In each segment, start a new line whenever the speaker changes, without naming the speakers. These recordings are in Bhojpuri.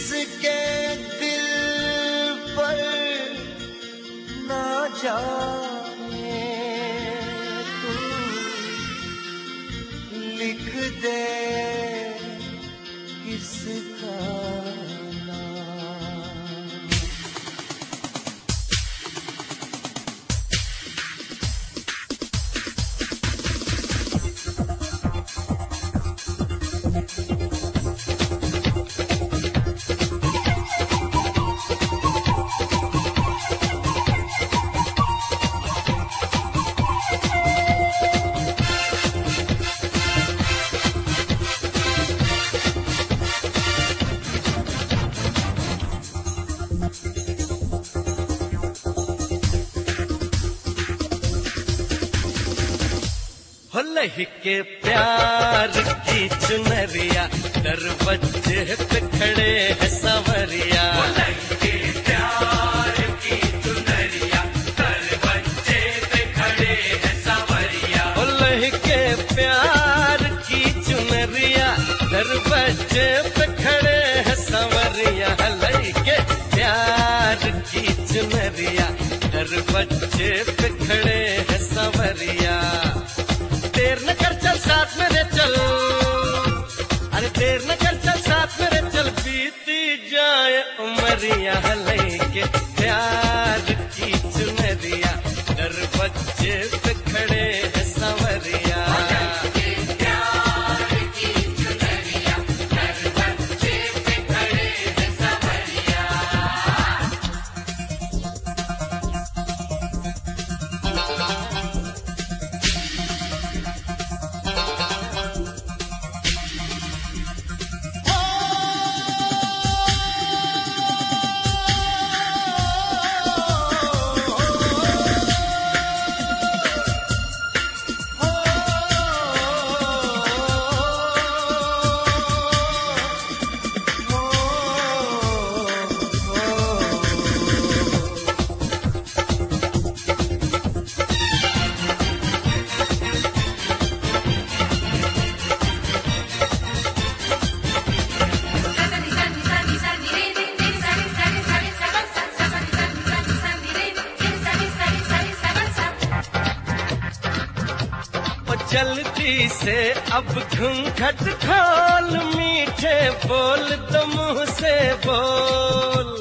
किसके दिल पर ना जाने तू लिख दे किसका
के प्यार की चुनरिया दरवाजे पे खड़े है संवरिया।
के प्यार की चुनरिया दरवाजे पे खड़े है संवरिया।
के प्यार की चुनरिया दरवाजे पे खड़े है संवरिया। के प्यार की चुनरिया दरवाजे पे खड़े है संवरिया। देर न कर चल साथ मेरे चल, अरे देर न कर चल साथ मेरे चल, बीती जाए उमरिया। के प्यार की चुनरिया दरवाजे पे खड़े है संवरिया। जल्दी से अब घूंघट खोल, मीठे बोल तो मुंह से बोल।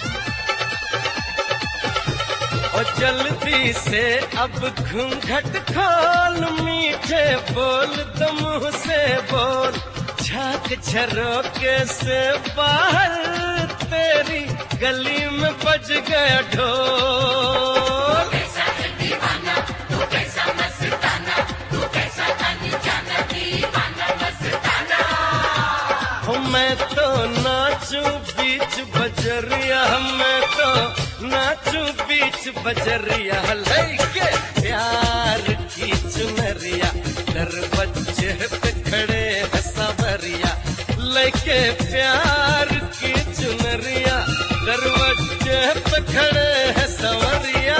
और जल्दी से अब घूंघट खोल, मीठे बोल तो मुंह से बोल। झांक झरोके से बाहर तेरी गली में बज गया ढोल। मैं तो नाचूं बीच बजरिया, मैं तो नाचूं बीच बजरिया। के प्यार की चुनरिया दरवाजे पे खड़े है संवरिया। लेके प्यार की चुनरिया दरवाजे पे खड़े है संवरिया।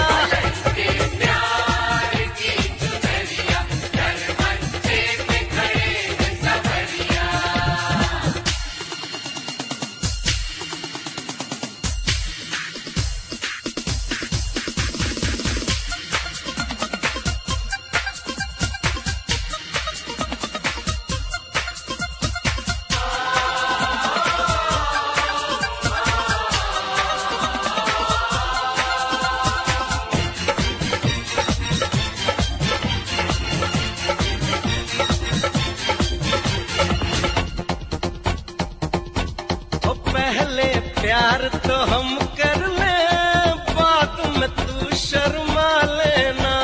प्यार तो हम कर ले, बाद में तू शर्मा लेना।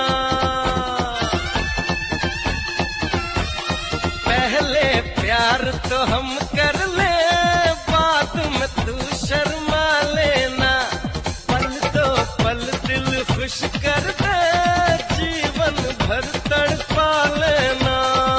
पहले प्यार तो हम कर ले, बाद में तू शर्मा लेना। पल दो पल दिल खुश कर दे, जीवन भर तड़पा लेना।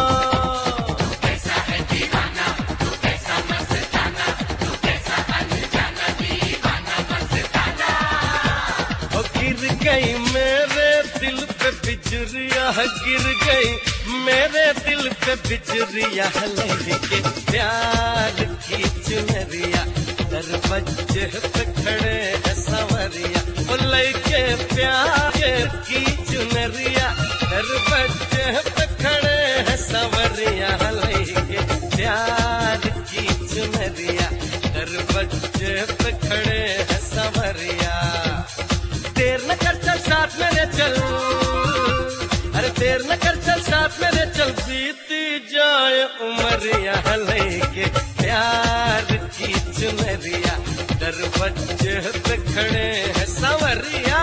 गई मेरे दिल पे बिजरिया, गिर गई मेरे दिल पे बिजरिया। के प्यार की चुनरिया दरवाजे पे खड़े है सवरिया, ओ लइके प्यार की चुनरिया, दरवाजे पे खड़े है सवरिया, लइके प्यार की चुनरिया, दरवाजे पे खड़े है सवरिया। देर न कर चल साथ मेरे चल, अरे देर न कर चल साथ मेरे चल, बीती जाए उमरिया, लेके प्यार की चुनरिया, दरवाजे पे खड़े है सवरिया।